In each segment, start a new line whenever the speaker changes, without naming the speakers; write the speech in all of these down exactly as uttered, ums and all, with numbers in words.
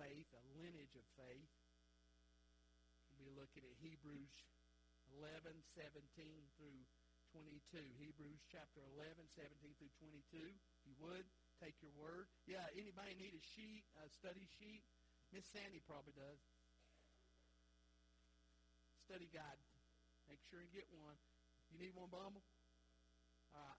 faith, a lineage of faith. We'll be looking at Hebrews eleven, seventeen through twenty-two. Hebrews chapter eleven, seventeen through twenty-two. If you would, take your word. Yeah, anybody need a sheet, a study sheet? Miss Sandy probably does. Study guide. Make sure and get one. You need one, Bumble? All right.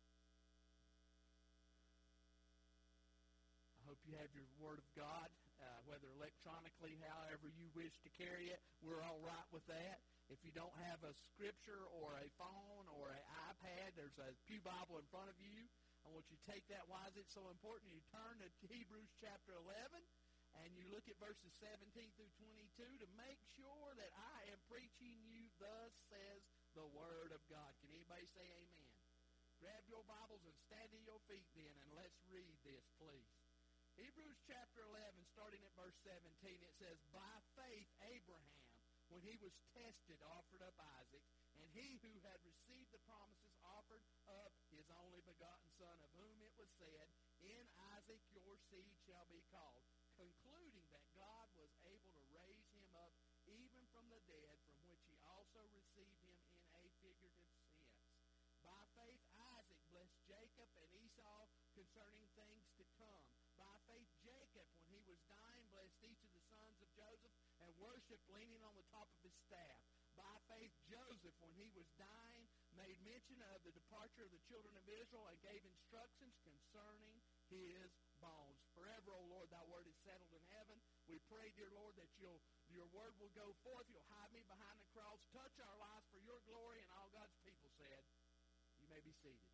I hope you have your Word of God, uh, whether electronically, however you wish to carry it. We're all right with that. If you don't have a scripture or a phone or an iPad, there's a Pew Bible in front of you. I want you to take that. Why is it so important? You turn to Hebrews chapter eleven, and you look at verses seventeen through twenty-two to make sure that I am preaching you, thus says the Word of God. Can anybody say amen? Grab your Bibles and stand to your feet then, and let's read this, please. Hebrews chapter eleven, starting at verse seventeen, it says, by faith Abraham, when he was tested, offered up Isaac, and he who had received the promises offered up his only begotten son, of whom it was said, in Isaac your seed shall be called, concluding that God was able to raise him up even from the dead, from which he also received him in a figurative sense. By faith Isaac blessed Jacob and Esau concerning things to come. By faith Jacob, when he was dying, blessed each of the sons of Joseph and worshipped leaning on the top of his staff. By faith Joseph, when he was dying, made mention of the departure of the children of Israel and gave instructions concerning his bones. Forever, O Lord, thy word is settled in heaven. We pray, dear Lord, that you'll, your word will go forth. You'll hide me behind the cross. Touch our lives for your glory. And all God's people said, you may be seated.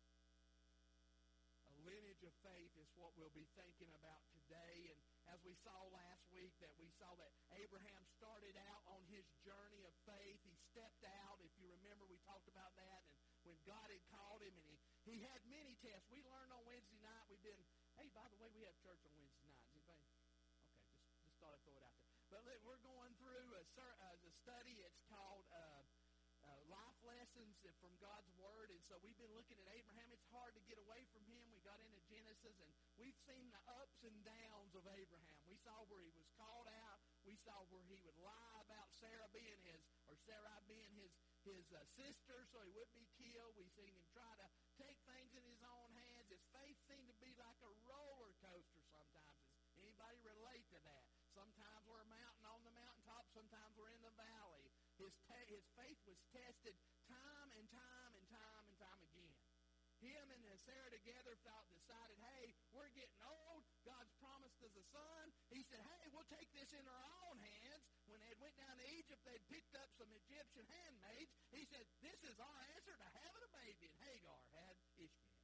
A lineage of faith is what we'll be thinking about today. And as we saw last week, that we saw that Abraham started out on his journey of faith. He stepped out. If you remember, we talked about that. And when God had called him, and he, he had many tests. We learned on Wednesday night. We've been, hey, by the way, we have church on Wednesday nights. Anybody? Okay, just, just thought I'd throw it out there. But look, we're going through a, a, a study. It's called uh, uh, Life Lessons from God's Word. And so we've been looking at Abraham. It's hard to get away from him. We got into Genesis, and we've seen the ups and downs of Abraham. We saw where he was called out. We saw where he would lie about Sarah being his, or Sarai being his, his uh, sister, so he wouldn't be killed. We've seen him try to take things in his own hands. His faith seemed to be like a roller coaster sometimes. Does anybody relate to that? Sometimes we're a mountain on the mountaintop. Sometimes we're in the valley. His, te- his faith was tested time and time and time and time again. Him and Sarah together thought, decided, hey, we're getting old. God's promised us a son. He said, hey, we'll take this in our own hands. When they went down to Egypt, they'd picked up some Egyptian handmaids. He said, this is our answer to having a baby. And Hagar had Ishmael.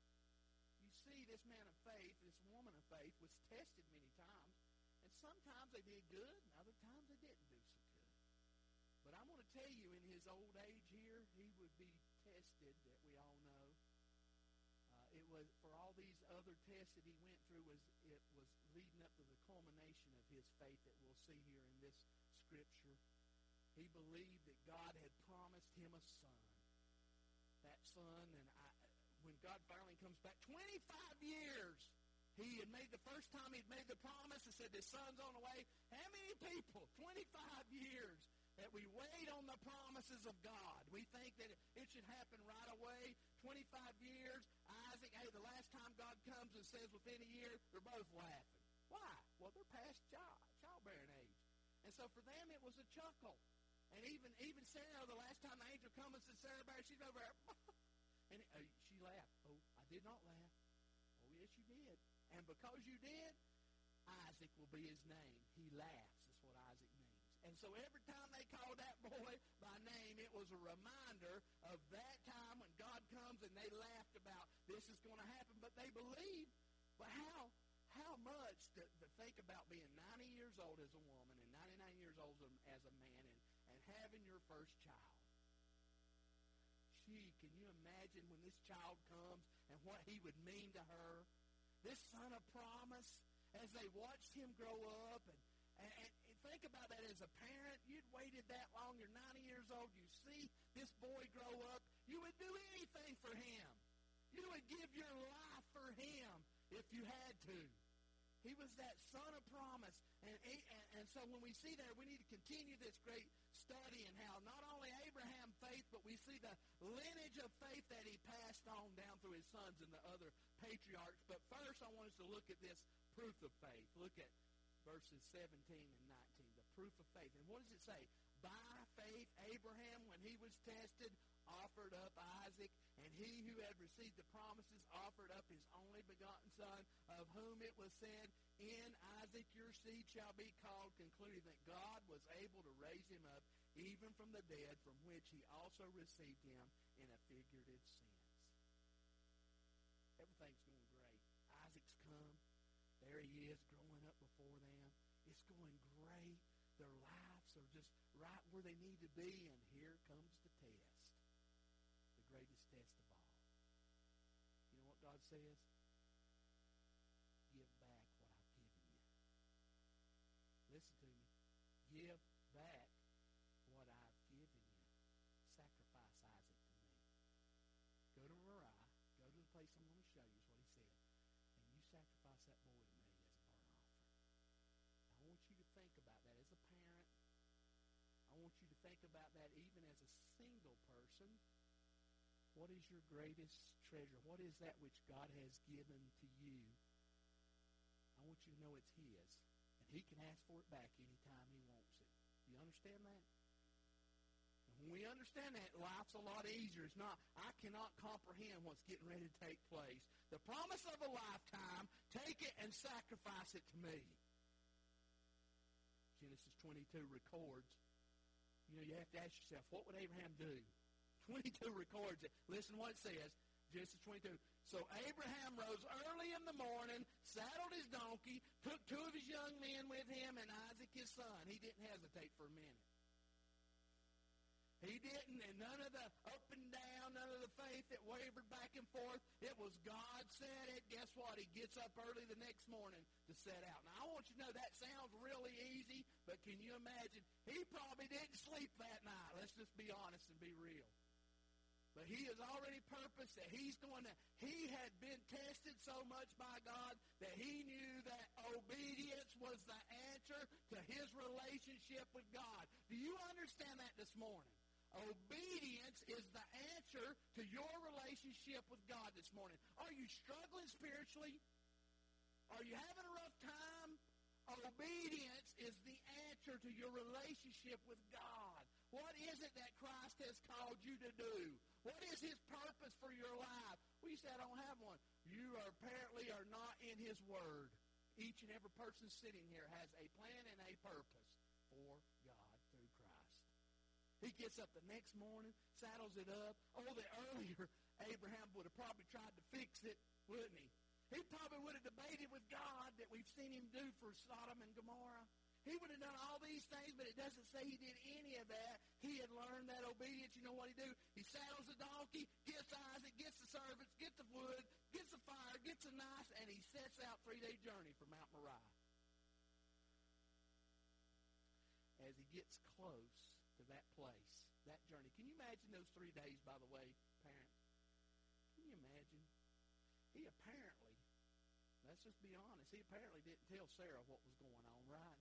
You see, this man of faith, this woman of faith, was tested many times. And sometimes they did good, and other times they didn't do so good. But I'm going to tell you, in his old age here, he would be tested, that we all know. Uh, it was, for all these other tests that he went through, was it was leading up to the culmination of his faith that we'll see here in this scripture. He believed that God had promised him a son. That son, and I, when God finally comes back, twenty-five years, he had made the first time he'd made the promise and said, this son's on the way. How many people, twenty-five years, that we wait on the promises of God? We think that it should happen right away. twenty-five years, Isaac, hey, the last time God comes and says within a year, they're both laughing. Why? Well, they're past child, childbearing age. And so for them, it was a chuckle. And even even Sarah, the last time the angel comes and says, Sarah, bear, she's over there. And uh, she laughed. Oh, I did not laugh. Oh, yes, you did. And because you did, Isaac will be his name. He laughs. That's what Isaac means. And so every time they called that boy by name, it was a reminder of that time when God comes, and they laughed about this is going to happen. But they believed. But how how much to, to think about being ninety years old as a woman and ninety-nine years old as a man, and, and having your first child. Gee, can you imagine when this child comes and what he would mean to her? This son of promise, as they watched him grow up, and, and, and think about that as a parent. You'd waited that long. You're ninety years old. You see this boy grow up. You would do anything for him. You would give your life for him if you had to. He was that son of promise. And, and, and so when we see there, we need to continue this great study in how not only Abraham faith, but we see the lineage of faith that he passed on down through his sons and the other patriarchs. But first, I want us to look at this proof of faith. Look at verses seventeen and nineteen, the proof of faith. And what does it say? By faith, Abraham, when he was tested, offered up Isaac, and he who had received the promises offered up his only begotten son, of whom it was said, in Isaac your seed shall be called, concluding that God was able to raise him up even from the dead, from which he also received him in a figurative sense. Everything's going great. Isaac's come. There he is growing up before them. It's going great. Their lives are just right where they need to be, and here comes the test. The greatest test of all. You know what God says? Give back what I've given you. Listen to me. Give back what I've given you. Sacrifice Isaac to me. Go to Moriah. Go to the place I'm going to show you, is what he said. And you sacrifice that boy to me as a burnt offering. I want you to think about that as a parent. I want you to think about that even as a single person. What is your greatest treasure? What is that which God has given to you? I want you to know it's his. And he can ask for it back anytime he wants it. Do you understand that? And when we understand that, life's a lot easier. It's not, I cannot comprehend what's getting ready to take place. The promise of a lifetime, take it and sacrifice it to me. Genesis twenty-two records, you know, you have to ask yourself, what would Abraham do? twenty-two records it. Listen what it says. Genesis twenty-two. So Abraham rose early in the morning, saddled his donkey, took two of his young men with him, and Isaac his son. He didn't hesitate for a minute. He didn't, and none of the up and down, none of the faith that wavered back and forth. It was God said it. Guess what? He gets up early the next morning to set out. Now, I want you to know that sounds really easy, but can you imagine? He probably didn't sleep that night. Let's just be honest and be real. But he has already purposed that he's going to, he had been tested so much by God that he knew that obedience was the answer to his relationship with God. Do you understand that this morning? Obedience is the answer to your relationship with God this morning. Are you struggling spiritually? Are you having a rough time? Obedience is the answer to your relationship with God. What is it that Christ has called you to do? What is his purpose for your life? Well, you say, I don't have one. You are apparently are not in his word. Each and every person sitting here has a plan and a purpose for God through Christ. He gets up the next morning, saddles it up. Oh, the earlier Abraham would have probably tried to fix it, wouldn't he? He probably would have debated with God that we've seen him do for Sodom and Gomorrah. He would have done all these things, but it doesn't say he did any of that. He had learned that obedience. You know what he do? He saddles the donkey, gets Isaac, gets the servants, gets the wood, gets the fire, gets a knife, and he sets out three-day journey from Mount Moriah. As he gets close to that place, that journey. Can you imagine those three days, by the way, parents? Can you imagine? He apparently, let's just be honest, he apparently didn't tell Sarah what was going on, right?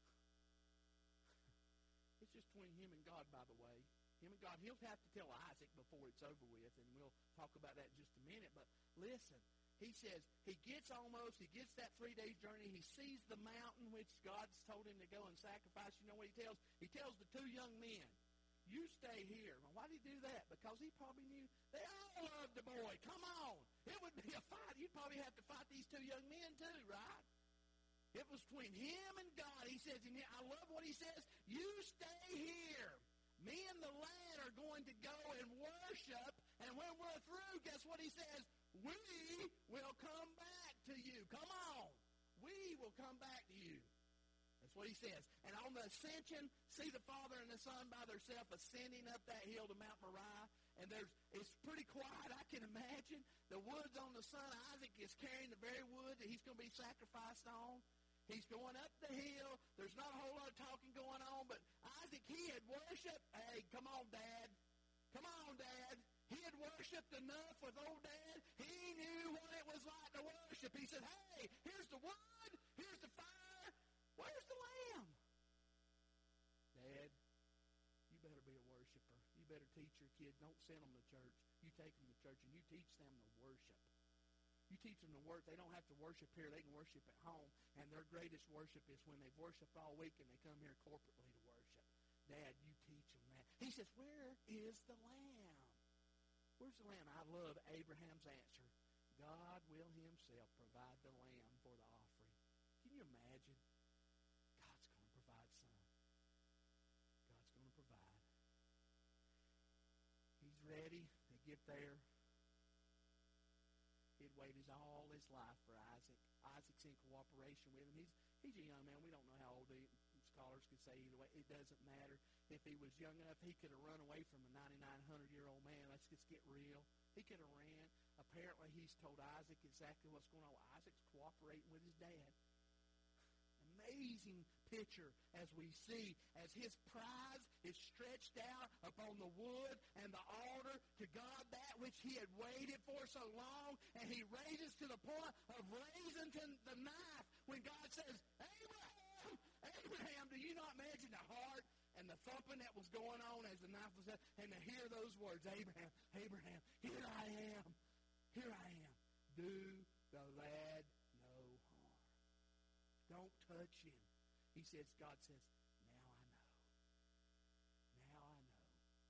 It's just between him and God, by the way. Him and God. He'll have to tell Isaac before it's over with, and we'll talk about that in just a minute. But listen, he says he gets almost, he gets that three-day journey. He sees the mountain which God's told him to go and sacrifice. You know what he tells? He tells the two young men, you stay here. Well, why did he do that? Because he probably knew they all loved the boy. Come on. It would be a fight. You'd probably have to fight these two young men too, right? It was between him and God. He says, and I love what he says, you stay here. Me and the lad are going to go and worship, and when we're through, guess what he says? We will come back to you. Come on. We will come back to you. That's what he says. And on the ascension, see the Father and the Son by themselves ascending up that hill to Mount Moriah. And there's it's pretty quiet, I can imagine. The wood's on the son. Isaac is carrying the very wood that he's going to be sacrificed on. He's going up the hill. There's not a whole lot of talking going on, but Isaac, he had worshiped. Hey, come on, Dad. Come on, Dad. He had worshipped enough with old Dad. He knew what it was like to worship. He said, hey, here's the wood. teach your kids. Don't send them to church. You take them to church and you teach them to worship. You teach them to work. They don't have to worship here. They can worship at home. And their greatest worship is when they've worshiped all week and they come here corporately to worship. Dad, you teach them that. He says, where is the lamb? Where's the lamb? I love Abraham's answer. God will himself provide the lamb for the offering. Can you imagine? God's going to provide some. God's going to provide. He's ready to get there. He'd waited all his life for Isaac. Isaac's in cooperation with him. He's he's a young man. We don't know how old he, scholars could say either way. It doesn't matter. If he was young enough, he could have run away from a ninety-nine hundred-year-old man. Let's just get real. He could have ran. Apparently, he's told Isaac exactly what's going on. Isaac's cooperating with his dad. Amazing picture as we see as his prize is stretched out upon the wood and the altar to God, that which he had waited for so long, and he raises to the point of raising to the knife when God says, Abraham, Abraham, do you not imagine the heart and the thumping that was going on as the knife was up, and to hear those words, Abraham, Abraham, here I am, here I am, do the lad no harm. Don't touch him. He says, God says, now I know. Now I know.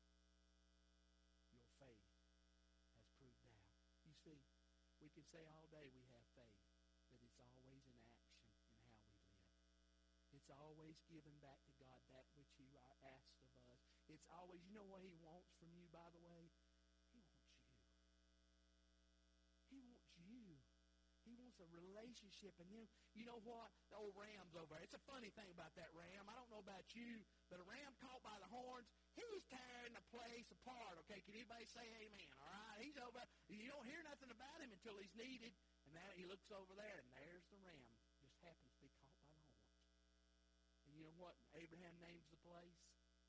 Your faith has proved out. You see, we can say all day we have faith, but it's always in action in how we live. It's always giving back to God that which he asked of us. It's always, you know what he wants from you, by the way? He wants you. He wants you. He wants a relationship. And then, you know what? The old ram's over there. It's a funny thing about that ram. I don't know about you, but a ram caught by the horns, he's tearing the place apart. Okay, can anybody say amen? All right, he's over there. You don't hear nothing about him until he's needed. And now he looks over there, and there's the ram. Just happens to be caught by the horns. And you know what Abraham names the place?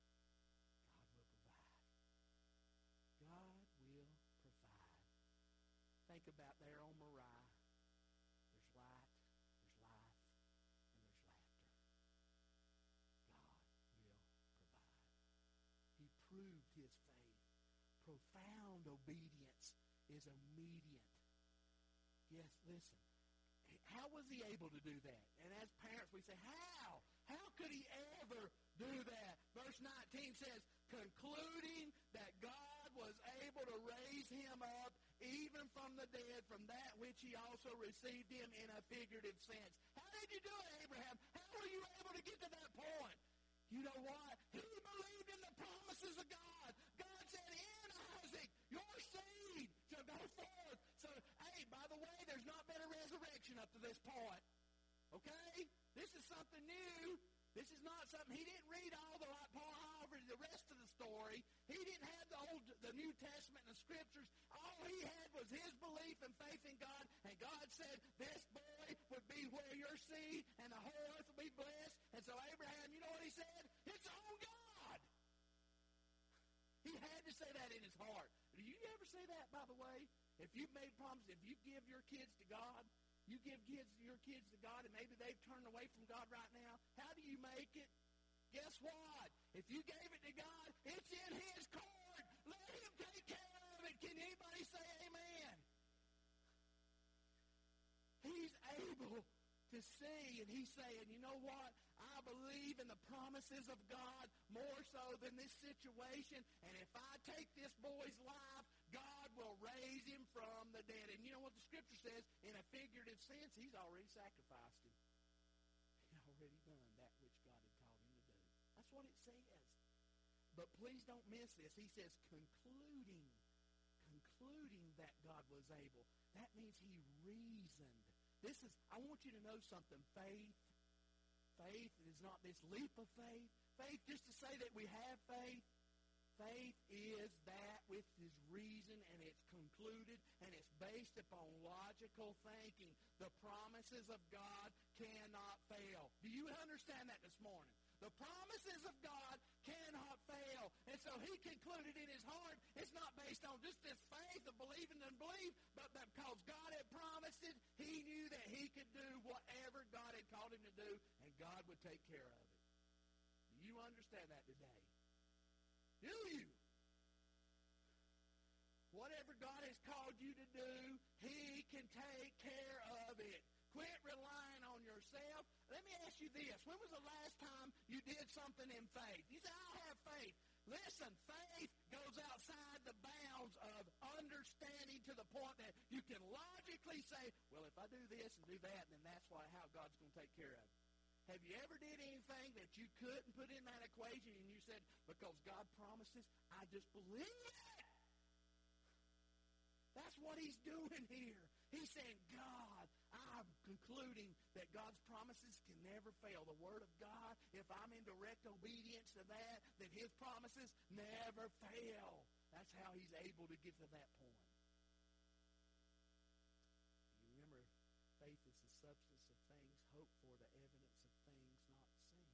God will provide. God will provide. Think about there on Moriah. There's light, there's life, and there's laughter. God will provide. He proved his faith. Profound obedience is immediate. Yes, listen. How was he able to do that? And as parents, we say, how? How could he ever do that? Verse nineteen says, concluding that God was able to raise him up even from the dead, from that which he also received him in a figurative sense. How did you do it, Abraham? How were you able to get to that point? You know what? He believed in the promises of God. God said, in Isaac, your seed shall go forth. So, hey, by the way, there's not been a resurrection up to this point. Okay? This is something new. This is not something, he didn't read all the, like Paul Howard, the rest of the story. He didn't have the Old, the New Testament and the Scriptures. All he had was his belief and faith in God. And God said, this boy would be where your seed and the whole earth will be blessed. And so Abraham, you know what he said? It's on God. He had to say that in his heart. Do you ever say that, by the way? If you've made promises, if you give your kids to God, you give kids your kids to God, and maybe they've turned away from God right now. How do you make it? Guess what? If you gave it to God, it's in his court. Let him take care of it. Can anybody say amen? He's able to see, and he's saying, you know what? I believe in the promises of God more so than this situation, and if I take this boy's life, God will raise him from the dead. And you know what the Scripture says? In a figurative sense, he's already sacrificed him. He's already done that which God had called him to do. That's what it says. But please don't miss this. He says, concluding, concluding that God was able. That means he reasoned. This is, I want you to know something. Faith, faith is not this leap of faith. Faith just to say that we have faith. Faith is that which is reason, and it's concluded, and it's based upon logical thinking. The promises of God cannot fail. Do you understand that this morning? The promises of God cannot fail. And so he concluded in his heart, it's not based on just this faith of believing and believe, but because God had promised it, he knew that he could do whatever God had called him to do, and God would take care of it. Do you understand that today? Do you? Whatever God has called you to do, He can take care of it. Quit relying on yourself. Let me ask you this. When was the last time you did something in faith? You say, I have faith. Listen, faith goes outside the bounds of understanding to the point that you can logically say, well, if I do this and do that, then that's why, how God's going to take care of it. Have you ever did anything that you couldn't put in that equation and you said, because God promises, I just believe it? That's what He's doing here. He's saying, God, I'm concluding that God's promises can never fail. The Word of God, if I'm in direct obedience to that, then His promises never fail. That's how He's able to get to that point. You remember, faith is the substance of things hoped for, the evidence of things not seen.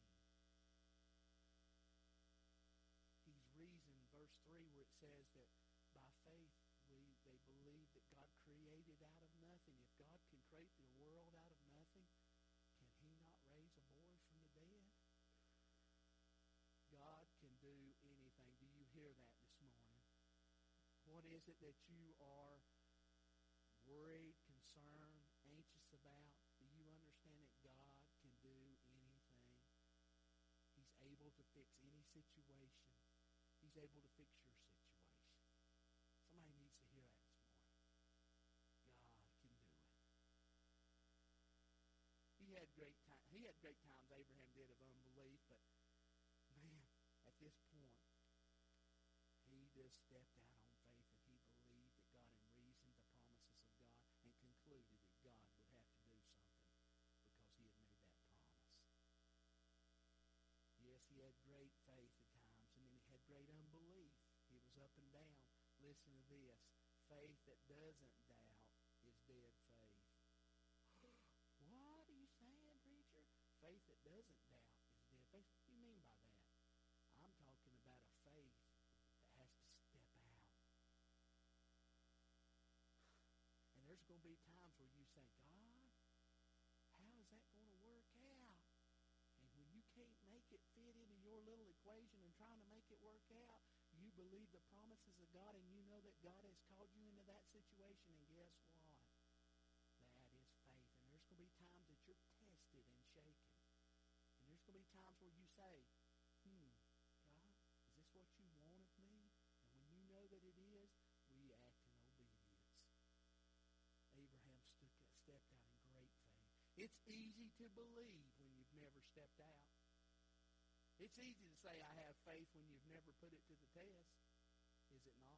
He's reasoned, verse three, where it says that by faith, We, they believe that God created out of nothing. If God can create the world out of nothing, can He not raise a boy from the dead? God can do anything. Do you hear that this morning? What is it that you are worried, concerned, anxious about? Do you understand that God can do anything? He's able to fix any situation. He's able to fix your situation. Somebody needs to hear that this morning. God can do it. He had great time. He had great times, Abraham did, of unbelief, but man, at this point, he just stepped out on faith and he believed that God and reasoned the promises of God and concluded that God would have to do something because he had made that promise. Yes, he had great faith at times, and then he had great unbelief. He was up and down. Listen to this. Faith that doesn't doubt is dead faith. What are you saying, preacher? Faith that doesn't doubt is dead faith. What do you mean by that? I'm talking about a faith that has to step out. And there's going to be times where you say, God, how is that going to work out? And when you can't make it fit into your little equation and trying to make it work out, you believe the promises of God and you know that God has called you into that situation, and guess what? That is faith. And there's going to be times that you're tested and shaken. And there's going to be times where you say, hmm, God, is this what you want of me? And when you know that it is, we act in obedience. Abraham stood, stepped out in great faith. It's easy to believe when you've never stepped out. It's easy to say, I have faith when you've never put it to the test. Is it not?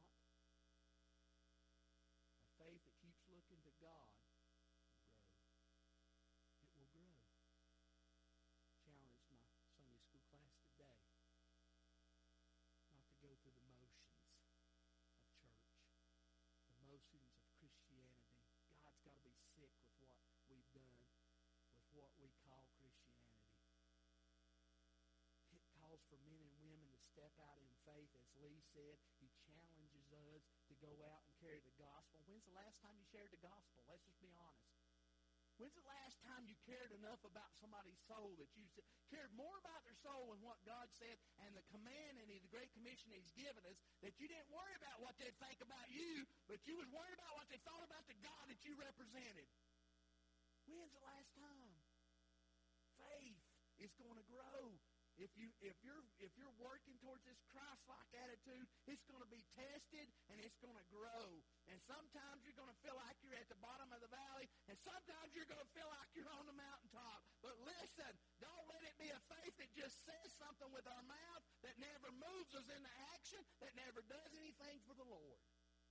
A faith that keeps looking to God will grow. It will grow. Challenged my Sunday school class today not to go through the motions of church, the motions of Christianity. God's got to be sick with what we've done, with what we call Christianity. Calls for men and women to step out in faith. As Lee said, he challenges us to go out and carry the gospel. When's the last time you shared the gospel? Let's just be honest. When's the last time you cared enough about somebody's soul that you cared more about their soul and what God said and the command and the Great Commission He's given us, that you didn't worry about what they'd think about you, but you was worried about what they thought about the God that you represented? When's the last time? Faith is going to grow. If you if you're if you're working towards this Christ-like attitude, it's going to be tested and it's going to grow. And sometimes you're going to feel like you're at the bottom of the valley, and sometimes you're going to feel like you're on the mountaintop. But listen, don't let it be a faith that just says something with our mouth that never moves us into action, that never does anything for the Lord.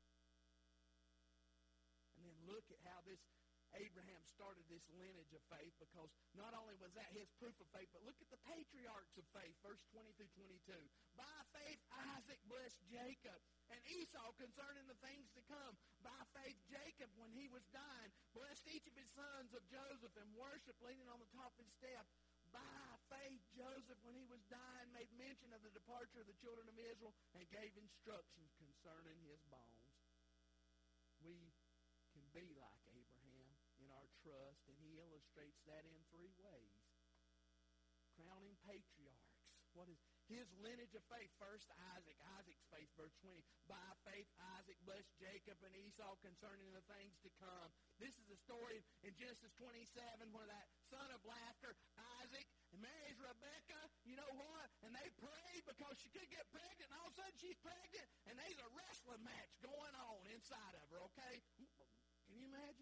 And then look at how this Abraham started this lineage of faith, because not only was that his proof of faith, but look at the patriarchs of faith, verse twenty through twenty-two. By faith, Isaac blessed Jacob and Esau concerning the things to come. By faith, Jacob, when he was dying, blessed each of his sons of Joseph and worshiped leaning on the top of his staff. By faith, Joseph, when he was dying, made mention of the departure of the children of Israel and gave instructions concerning his bones. We can be like Abraham in our trust, and he illustrates that in three ways. Crowning patriarchs. What is his lineage of faith. First, Isaac. Isaac's faith, verse twenty. By faith, Isaac blessed Jacob and Esau concerning the things to come. This is the story in Genesis twenty-seven where that son of laughter, Isaac, marries Rebekah. You know what? And they prayed because she could get pregnant, and all of a sudden she's pregnant, and there's a wrestling match going on inside of her, okay? Can you imagine?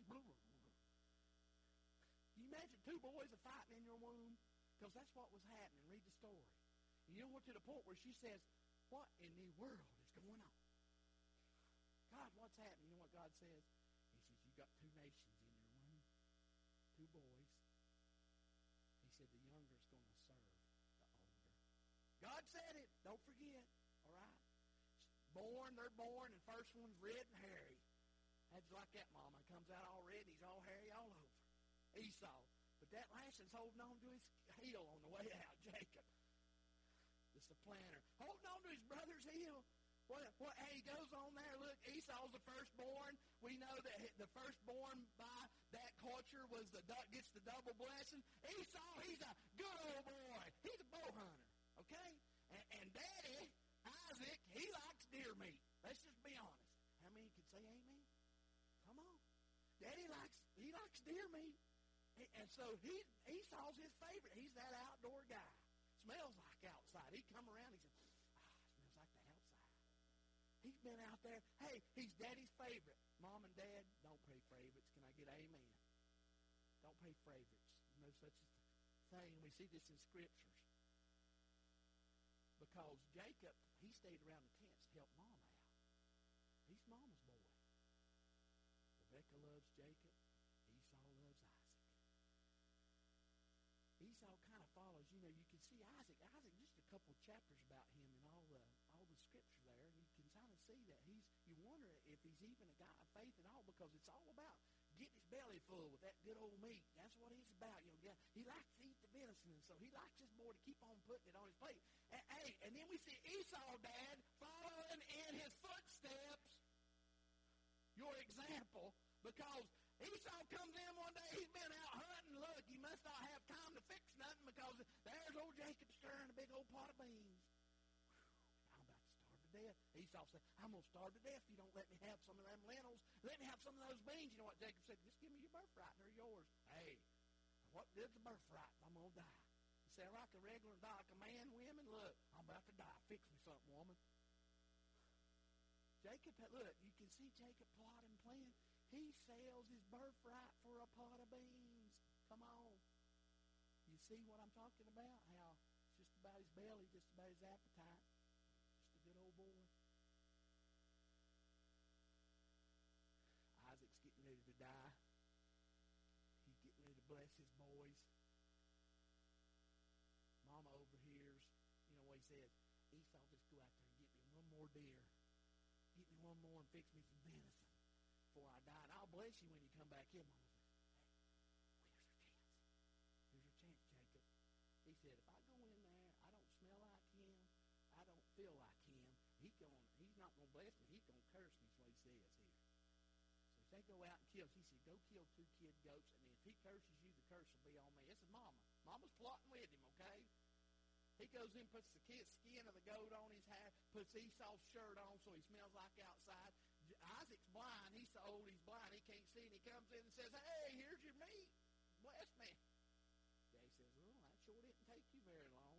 Can you imagine two boys are fighting in your womb? Because that's what was happening. Read the story. You know what, to the point where she says, what in the world is going on? God, what's happening? You know what God says? He says, you got two nations in your womb, two boys. He said, the younger is going to serve the older. God said it. Don't forget. All right? Born, they're born, and first one's red and hairy. That's like that, Mama. Comes out all red, he's all hairy all over. Esau. But that last one's holding on to his heel on the way out, Jacob. The supplanter. Holding on to his brother's heel. What, what, hey, he goes on there. Look, Esau's the firstborn. We know that the firstborn by that culture was the gets the double blessing. Esau, he's a good old boy. He's a bow hunter. Okay? And, and Daddy, Isaac, he likes deer meat. Let's just be honest. How many can say amen? Come on. Daddy likes, he likes deer meat. And so he, Esau's his favorite. He's that outdoor guy. Smells like outside. He'd come around, he said, ah, it smells like the outside. He's been out there. Hey, he's Daddy's favorite. Mom and Dad, don't pray favorites. Can I get amen? Don't pray favorites. No such thing. We see this in Scriptures. Because Jacob, he stayed around the tents to help Mom out. He's Mama's boy. Rebekah loves Jacob. Esau loves Isaac. Esau kind of follows, you know, you can see Isaac. Isaac, just a couple chapters about him in all the all the scripture there. You can kind of see that he's, you wonder if he's even a guy of faith at all, because it's all about getting his belly full with that good old meat. That's what he's about. You know, yeah, he likes to eat the venison, and so he likes this boy to keep on putting it on his plate. And, hey, and then we see Esau, Dad, following in his footsteps, your example, because Esau comes in one day, he's been out hunting. Look, he must not have time to fix nothing, because there's old Jacob stirring a big old pot of beans. Whew, I'm about to starve to death. Esau said, I'm going to starve to death if you don't let me have some of them lentils. Let me have some of those beans. You know what Jacob said? Just give me your birthright, and they're yours. Hey, what is the birthright? I'm going to die. He said, like a regular die, like a man, women, look, I'm about to die. Fix me something, woman. Jacob, look, you can see Jacob plotting and planning. He sells his birthright for a pot of beans. Come on. You see what I'm talking about? How it's just about his belly, just about his appetite. Just a good old boy. Isaac's getting ready to die. He's getting ready to bless his boys. Mama overhears, you know what he says? Esau, just go out there and get me one more deer. Get me one more and fix me some venison before I die. And I'll bless you when you come back in. Mama says, hey, here's your chance. Here's your chance, Jacob. He said, if I go in there, I don't smell like him. I don't feel like him. He going, he's not going to bless me. He's going to curse me, is what he says here. So if they go out and kill, he said, go kill two kid goats, and if he curses you, the curse will be on me. This is Mama. Mama's plotting with him, okay? He goes in, puts the kid, skin of the goat on his hat, puts Esau's shirt on so he smells like outside. Isaac's blind. He's so old he's blind. He can't see, and he comes in and says, hey, here's your meat. Bless me. Daddy says, well, that sure didn't take you very long.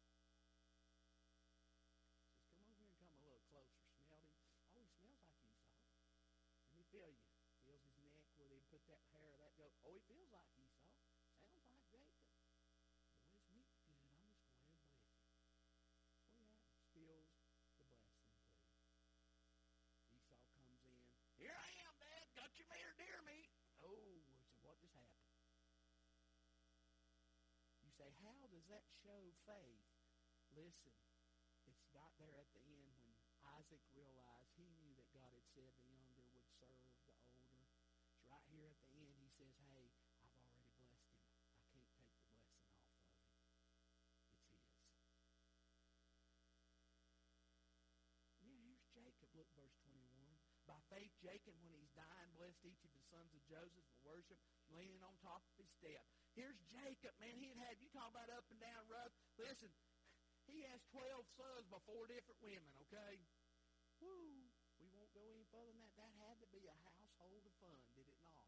He says, come over here and come a little closer. Smelled him. Oh, he smells like Esau. Let me feel you. Feels his neck where they put that hair of that goat. Oh, he feels like Esau. Sounds like Jacob. Boy, his meat's good. I'm just going to bless him. So he spills the blessing too. Esau comes in. Here I am, Dad. Got your mare deer meat. Oh, so what just happened? You say, how does that show faith? Listen, it's got there at the end when Isaac realized he knew that God had said the younger would serve the older. It's right here at the end. He says, hey, I've already blessed him. I can't take the blessing off of him. It's his. Yeah, here's Jacob. Look, verse twenty-one. By faith, Jacob, when he's dying, blessed each of the sons of Joseph for worship, leaning on top of his step. Here's Jacob, man. He had had, you talk about up and down rough. Listen, he has twelve sons by four different women, okay? Woo! We won't go any further than that. That had to be a household of fun, did it not?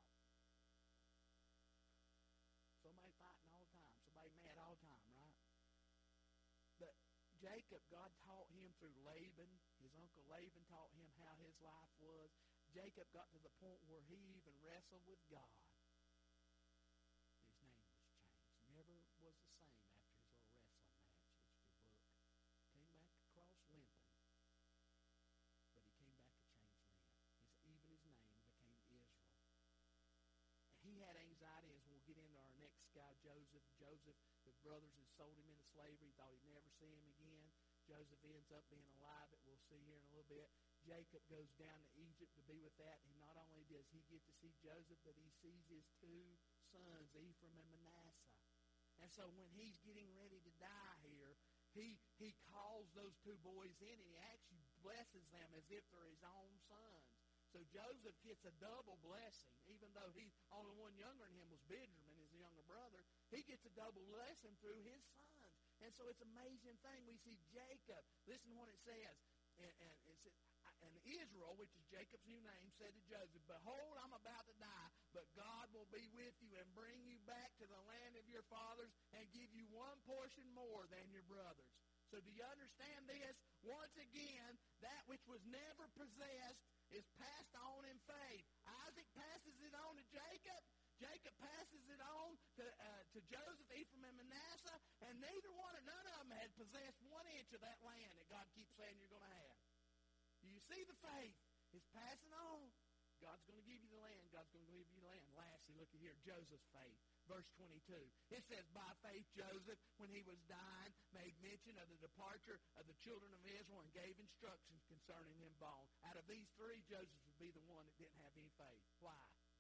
Somebody fighting all the time. Somebody mad all the time, right? But Jacob, God taught him through Laban. His uncle Laban taught him how his life was. Jacob got to the point where he even wrestled with God. His name was changed. Never was the same after his little wrestling match. It's your book. Came back across limping. But he came back a changed man. His, even his name became Israel. And he had anxiety, as we'll get into our next guy, Joseph. Joseph, his brothers had sold him into slavery. He thought he'd never see him again. Joseph ends up being alive, that we'll see here in a little bit. Jacob goes down to Egypt to be with that, and not only does he get to see Joseph, but he sees his two sons, Ephraim and Manasseh. And so when he's getting ready to die here, he he calls those two boys in, and he actually blesses them as if they're his own sons. So Joseph gets a double blessing, even though he's only one younger than him was Benjamin, his younger brother. He gets a double blessing through his sons. And so it's an amazing thing. We see Jacob. Listen to what it says. And, and it says, and Israel, which is Jacob's new name, said to Joseph, "Behold, I'm about to die, but God will be with you and bring you back to the land of your fathers and give you one portion more than your brothers." So do you understand this? Once again, that which was never possessed is passed on in faith. Isaac passes it on to Jacob. Jacob passes it on to, uh, to Joseph, Ephraim, and Manasseh, and neither one or none of them had possessed one inch of that land that God keeps saying you're going to have. Do you see the faith? It's passing on. God's going to give you the land. God's going to give you the land. Lastly, look at here, Joseph's faith. Verse twenty-two. It says, "By faith Joseph, when he was dying, made mention of the departure of the children of Israel and gave instructions concerning them both." Out of these three, Joseph would be the one that didn't have any faith. Why?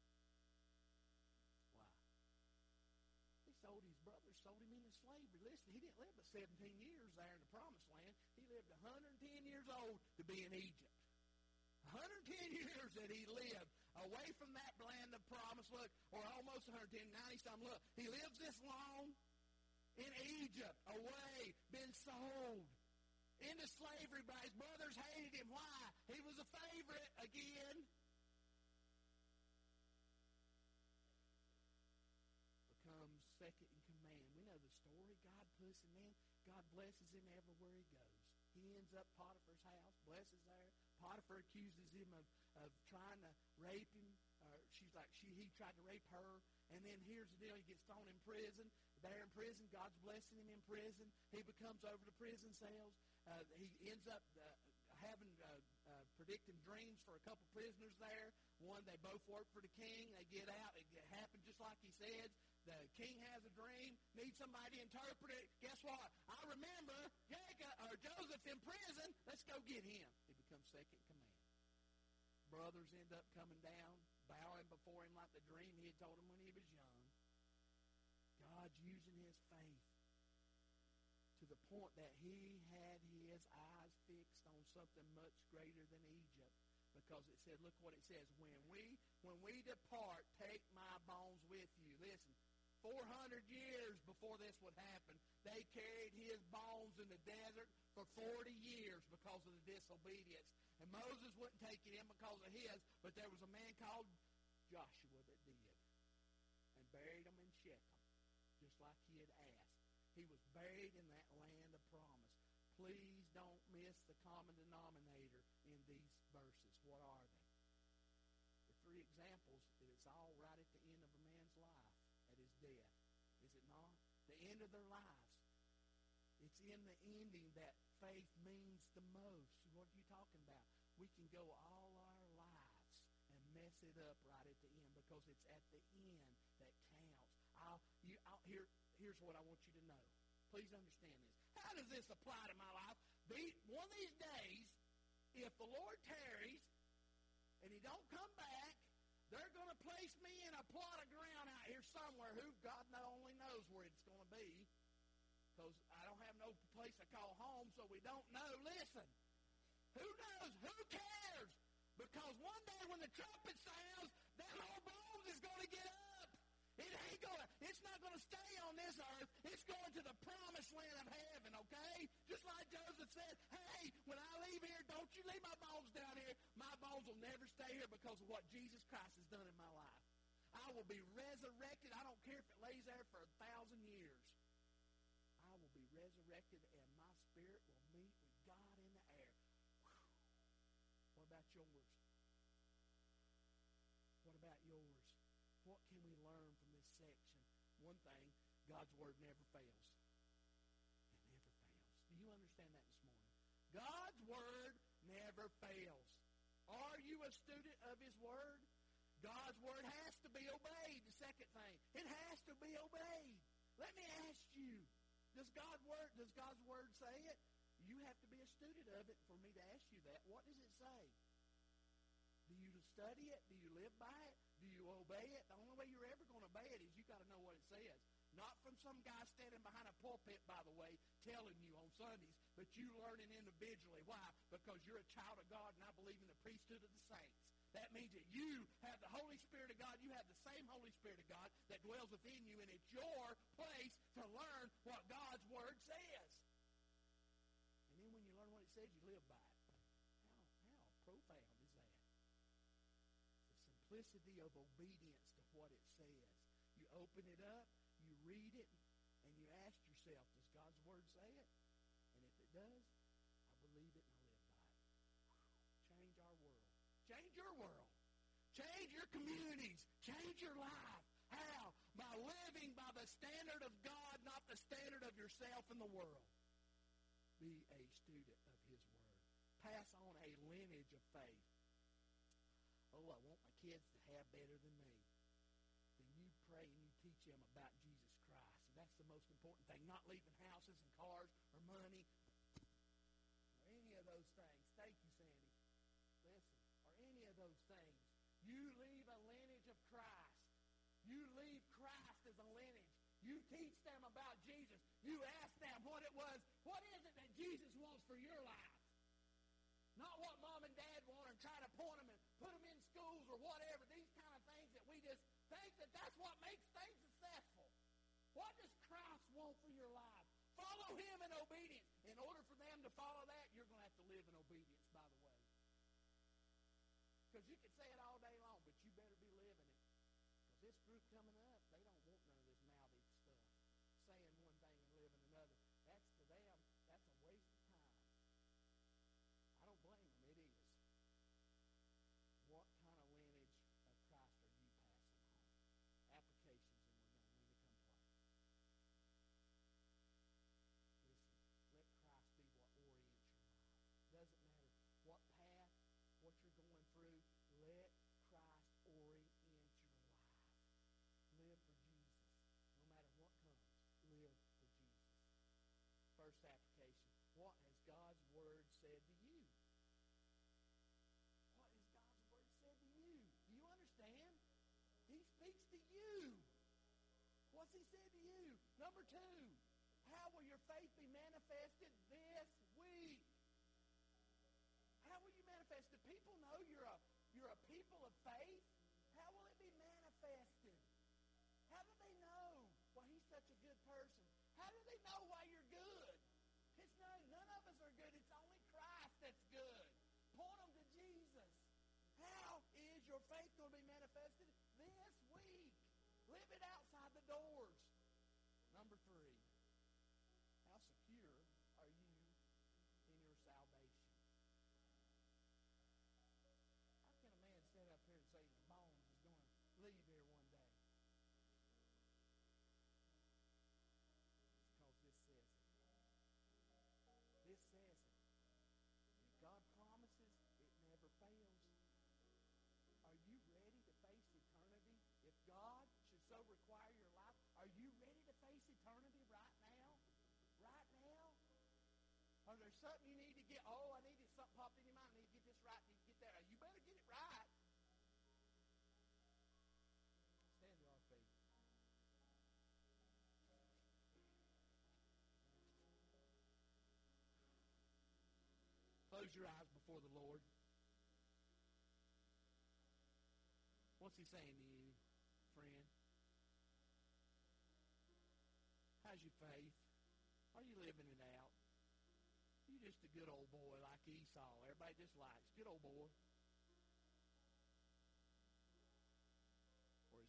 Why? He sold his brothers, sold him into slavery. Listen, he didn't live but seventeen years there in the promised land. He lived one hundred ten years old to be in Egypt. one hundred ten years that he lived away from that land of promise, look, or almost one hundred ten, ninety-something, look. He lives this long in Egypt, away, been sold into slavery by his brothers, hated him. Why? He was a favorite again. Becomes second in command. We know the story. God puts him in. God blesses him everywhere he goes. He ends up Potiphar's house, blesses there. Potiphar accuses him of, of trying to rape him. Uh, she's like, she he tried to rape her. And then here's the deal. He gets thrown in prison. There in prison, God's blessing him in prison. He becomes over the prison cells. Uh, he ends up uh, having uh, uh, predicting dreams for a couple prisoners there. One, they both work for the king. They get out. It happened just like he said. The king has a dream, needs somebody to interpret it. Guess what? I remember Jacob or Joseph in prison. Let's go get him. He becomes second in command. Brothers end up coming down, bowing before him like the dream he had told him when he was young. God's using his faith to the point that he had his eyes fixed on something much greater than Egypt. Because it said, look what it says, when we when we depart, take my bones with you. Listen, four hundred years before this would happen, they carried his bones in the desert for forty years because of the disobedience. And Moses wouldn't take it in because of his, but there was a man called Joshua that did. And buried him in Shechem, just like he had asked. He was buried in that land of promise. Please don't miss the common denominator in these verses. What are they? The three examples, it's all right at the end of a man's life, at his death. Is it not? The end of their lives. It's in the ending that faith means the most. What are you talking about? We can go all our lives and mess it up right at the end because it's at the end that counts. I'll, you, I'll, here, here's what I want you to know. Please understand this. How does this apply to my life? The, one of these days, if the Lord tarries and he don't come back, they're going to place me in a plot of ground out here somewhere who God only knows where it's going to be because I don't have no place to call home, so we don't know. Listen, who knows? Who cares? Because one day when the trumpet sounds, that whole bones is going to get up. It ain't gonna, it's not going to stay on this earth. It's going to the promised land of heaven, okay? Just bones will never stay here because of what Jesus Christ has done in my life. I will be resurrected. I don't care if it lays there for a thousand years. I will be resurrected, and my spirit will meet with God in the air. Whew. What about yours? What about yours? What can we learn from this section? One thing, God's Word never fails. It never fails. Do you understand that this morning? God's Word never fails. Are you a student of His Word? God's Word has to be obeyed. The second thing, it has to be obeyed. Let me ask you, does God's Word, does God's Word say it? You have to be a student of it for me to ask you that. What does it say? Do you study it? Do you live by it? Do you obey it? The only way you're ever going to obey it is you got to know what it says. Not from some guy standing behind a pulpit, by the way, telling you on Sundays, but you learn it individually. Why? Because you're a child of God, and I believe in the priesthood of the saints. That means that you have the Holy Spirit of God. You have the same Holy Spirit of God that dwells within you, and it's your place to learn what God's Word says. And then when you learn what it says, you live by it. How, how profound is that? The simplicity of obedience to what it says. You open it up, you read it, and you ask yourself, does God's Word say it? And if it does, I believe it and I live by it. Whew. Change our world. Change your world. Change your communities. Change your life. How? By living by the standard of God, not the standard of yourself and the world. Be a student of His Word. Pass on a lineage of faith. Oh, I want my kids to have better than me. Then you pray and you teach them about Jesus Christ. And that's the most important thing. Not leaving houses and cars or money or any of those things. Thank you, Sandy. Listen, or any of those things. You leave a lineage of Christ. You leave Christ as a lineage. You teach them about Jesus. You ask them what it was. What is it that Jesus wants for your life? Not what mom and dad want and try to point them and put them in schools or whatever. These kind of things that we just think that that's what makes things successful. What does Christ want for your life? Follow Him in obedience. In order for them to follow that, you're going to have to live in obedience, by the way. Because you can say it all day long, but you better be living it. Because this group coming up, they don't want none of this mouthy stuff. Saying one thing and living another. That's to them, that's a waste of time. I don't blame them. It is. What kind of lineage of Christ are you passing on? Applications, and we're done. When to come play. Listen, let Christ be what orients your life. Doesn't matter what path, what you're going through. Let Christ orient your life. Live for Jesus. No matter what comes, live for Jesus. First application. What has God's Word said to you? What has God's Word said to you? Do you understand? He speaks to you. What's He said to you? Number two, how will your faith be manifested this week? How will you manifest? Do people know you're a you're a people of faith? How will it be manifested? How do they know why he's such a good person? How do they know why you're good? It's not, none of us are good. It's only Christ that's good. Point them to Jesus. How is your faith going to be manifested this week? Live it outside the doors. Number three, how secure are you in your salvation? How can a man stand up here and say his bones is going to leave here one day? It's because this says it. This says it. If God promises, it never fails. Are you ready to face eternity? If God should so require your life, are you ready to face eternity right now? Right now? Or there's something you need to get, oh, I need to, something popped in your mind, I need to get this right, I need to get that right. You better get it right. Stand to our feet. Close your eyes before the Lord. What's He saying to you, friend? How's your faith? Are you living it out? You just a good old boy like Esau. Everybody just likes. Good old boy.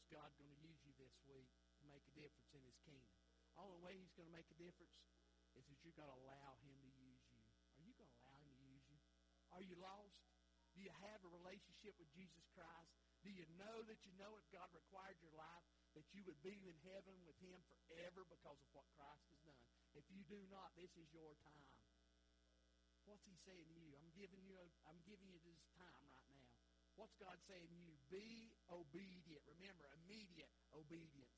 is God going to use you this week to make a difference in His kingdom? The only way He's going to make a difference is that you're going to allow Him to use you. Are you going to allow Him to use you? Are you lost? Do you have a relationship with Jesus Christ? Do you know that you know if God required your life, that you would be in heaven with Him forever because of what Christ has done? If you do not, this is your time. What's He saying to you? I'm giving you a, I'm giving you this time right now. What's God saying to you? Be obedient. Remember, immediate obedience.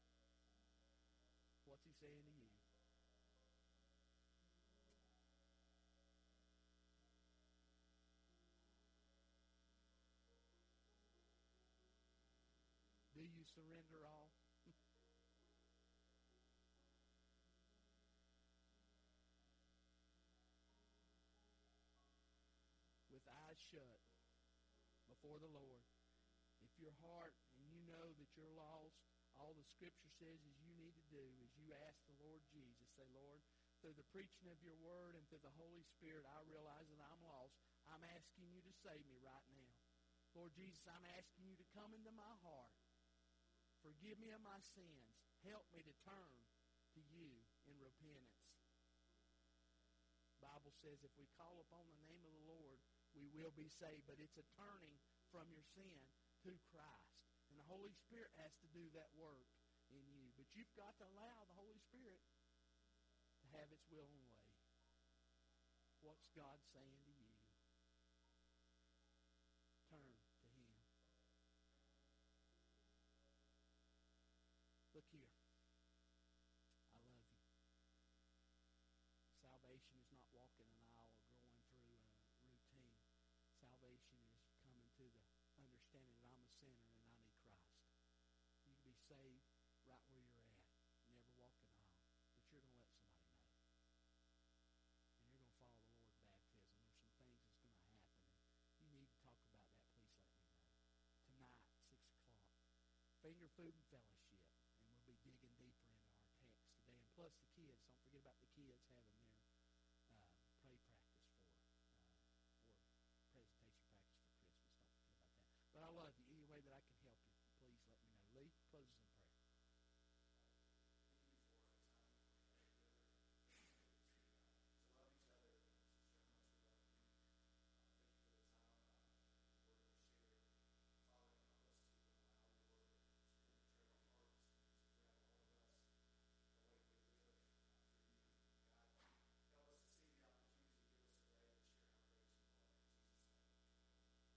What's He saying to you? Do you surrender all? With eyes shut before the Lord, if your heart and you know that you're lost, all the Scripture says is you need to do is you ask the Lord Jesus. Say, Lord, through the preaching of your word and through the Holy Spirit, I realize that I'm lost. I'm asking you to save me right now. Lord Jesus, I'm asking you to come into my heart. Forgive me of my sins. Help me to turn to you in repentance. The Bible says if we call upon the name of the Lord, we will be saved. But it's a turning from your sin to Christ. And the Holy Spirit has to do that work in you. But you've got to allow the Holy Spirit to have its will and way. What's God saying to you? Turn to Him. Look here. I love you. Salvation is not walking an aisle or going through a routine. Salvation is coming to the understanding that I'm a sinner and I need Christ. You can be saved right where you're at. Never walk an aisle. But you're going to let somebody know. And you're going to follow the Lord's baptism. There's some things that's going to happen. And you need to talk about that. Please let me know. Tonight, six o'clock. Finger Food and Fellowship. And we'll be digging deeper into our text today. And plus the kids. Don't forget about the kids having their